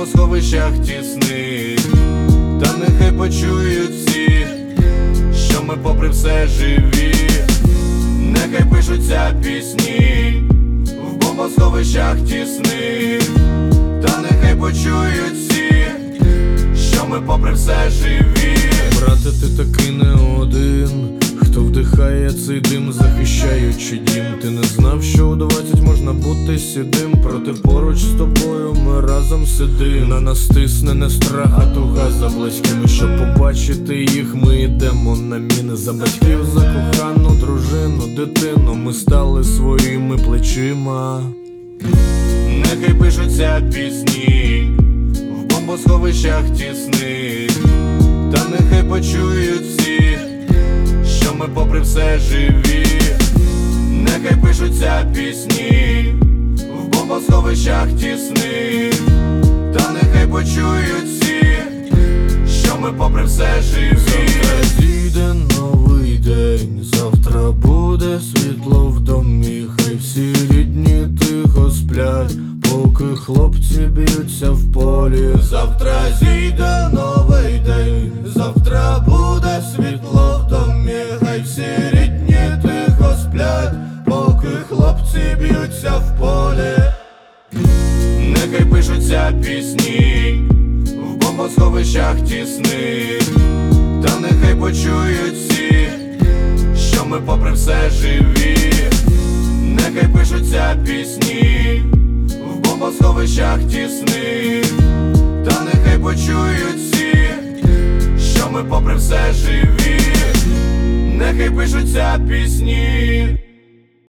бомбосховищах тісних, та нехай почують всі, що ми попри все живі. Нехай пишуться пісні в бомбосховищах тісних, та нехай почують всі, що ми попри все живі. Брате, ти таки не один, хто вдихає цей дим, захищаючи дім. Ти не знав, що у 20 можна бути сідим, проте поруч з тобою ми разом сидим. На нас тисне не страх, а туга за близькими. Щоб побачити їх, ми йдемо на міни. За батьків, за кохану дружину, дитину ми стали своїми плечима. Нехай пишуться пісні в бомбосховищах тісних, та нехай почують всі, що ми попри все живі. Нехай пишуться пісні в бомбосховищах тісних, та нехай почують всі, що ми попри все живі. Завтра зійде новий день, завтра буде світло в домі. Хай всі рідні тихо сплять, поки хлопці б'ються в полі. Завтра зійде новий день, завтра буде світло в домі. Хай всі рідні тихо сплять, поки хлопці б'ються в полі. Нехай пишуться пісні в бомбосховищах тісних, та нехай почують всі, що ми попри все живі. Нехай пишуться пісні в бомбосховищах тісних, та нехай почують всі, що ми попри все живі. Нехай пишуться пісні